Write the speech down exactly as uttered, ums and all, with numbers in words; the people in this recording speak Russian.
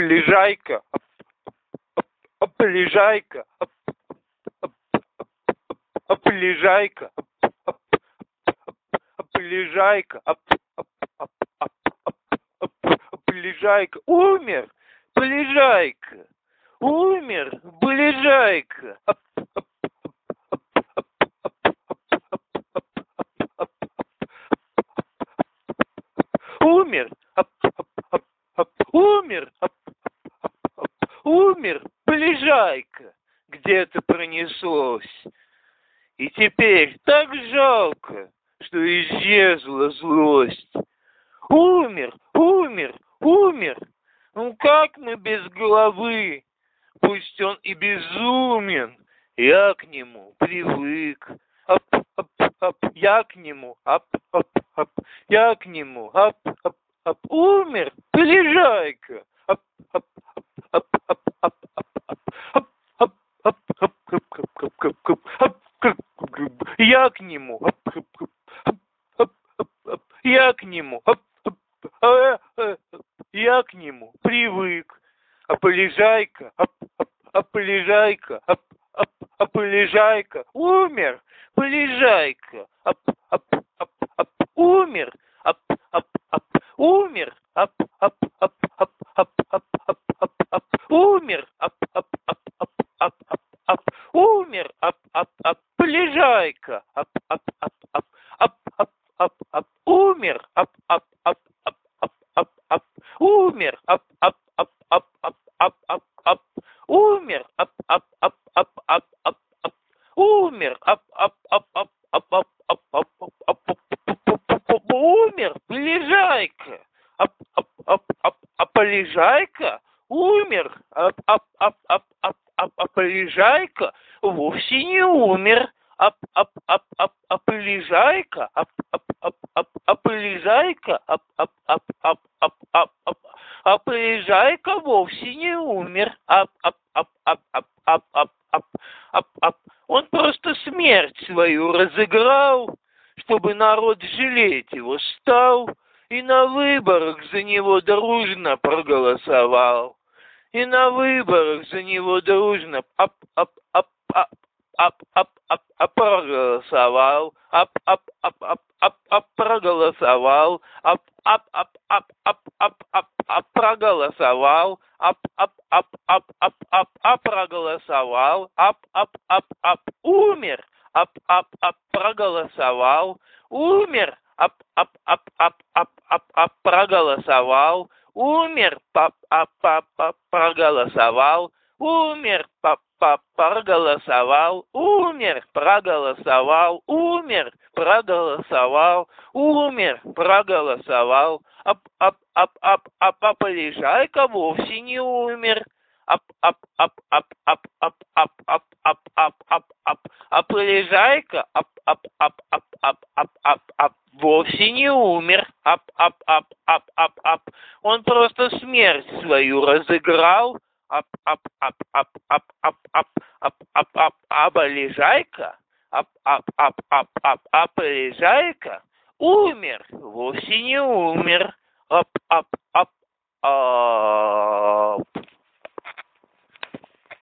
Полежайка, полежайка, полежайка, полежайка, полежайка, умер, полежайка, умер, полежайка. Умер, умер, умер, полежайка, где-то пронеслось. И теперь так жалко, что исчезла злость. Умер, умер, умер, ну как мы без головы? Пусть он и безумен, я к нему привык. Ап, ап, ап, я к нему, ап, ап, ап, я к нему, ап, ап, ап, умер, полежайка. Ап, ап, ап, ап, ап, ап, ап, ап, ап, ап, ап, ап, ап, я к нему, ап, ап, ап, ап, ап, ап, я к нему, ап, ап, а, а, я к нему привык. А полежайка, ап, ап, а полежайка, ап, ап, а полежайка, умер, полежайка, ап, ап, ап, ап, умер, ап, ап, ап, умер, ап, ап, ап, ап, ап, ап, ап, ап, ап, умер, ап, ап, ап, ап, ап, ап, ап, умер, ап, ап, ап, полежайка, ап, ап, ап, ап, ап, ап, ап, ап, умер, ап, ап, ап, ап, ап, ап, ап, умер, ап, ап, ап, ап, ап, ап, ап, ап, умер, ап, ап, ап, ап, ап, ап, ап, умер, ап, ап, ап, ап, ап, ап, ап, ап, ап, умер, полежайка, ап, ап, ап, ап, а полежайка, умер, ап, ап, ап, ап, ап, ап, а полежайка вовсе не умер, ап, ап, ап, ап, а полежайка, ап, ап, ап, ап, а полежайка, ап, ап, ап, ап, ап, ап, ап, а полежайка вовсе не умер, ап, ап, ап, ап, ап, ап, ап, ап, ап, ап, он просто смерть свою разыграл, чтобы народ жалеть его стал, и на выборах за него дружно проголосовал. И на выборах за него дружно ап, ап, ап, ап, ап, ап, ап, ап, проголосовал, ап, ап, ап, ап, ап, ап, проголосовал, ап, ап, ап, ап, ап, ап, ап, ап, проголосовал, ап, ап, ап, ап, ап, ап, ап, проголосовал, ап, ап, ап, ап, умер, ап, ап, ап, проголосовал, умер, ап, ап, ап, ап, ап, ап, ап, проголосовал, умер, пап, ап, ап, ап, проголосовал, умер, пап, пап, проголосовал, умер, проголосовал, умер, проголосовал, умер, проголосовал, ап, ап, ап, ап, ап, а полежайка вовсе не умер. Ап, ап, ап, ап, ап, ап, ап, ап, ап, ап, ап, ап, а полежайка, ап, ап, ап, ап, ап, ап, ап, ап, вовсе не умер. Ап, ап, ап, ап, ап, ап, он просто смерть свою разыграл. Ап, ап, ап, ап, ап, ап, ап, ап, ап, ап, а полежайка, ап, ап, ап, ап, ап, а полежайка умер, вовсе не умер. Ап, ап, ап, ап.